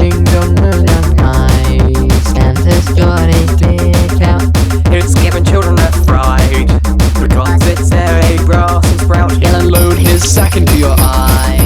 gönlünden ice. And this story stick out. It's giving children a fright because it's a grass and sprout. Gonna load his sack into your eye.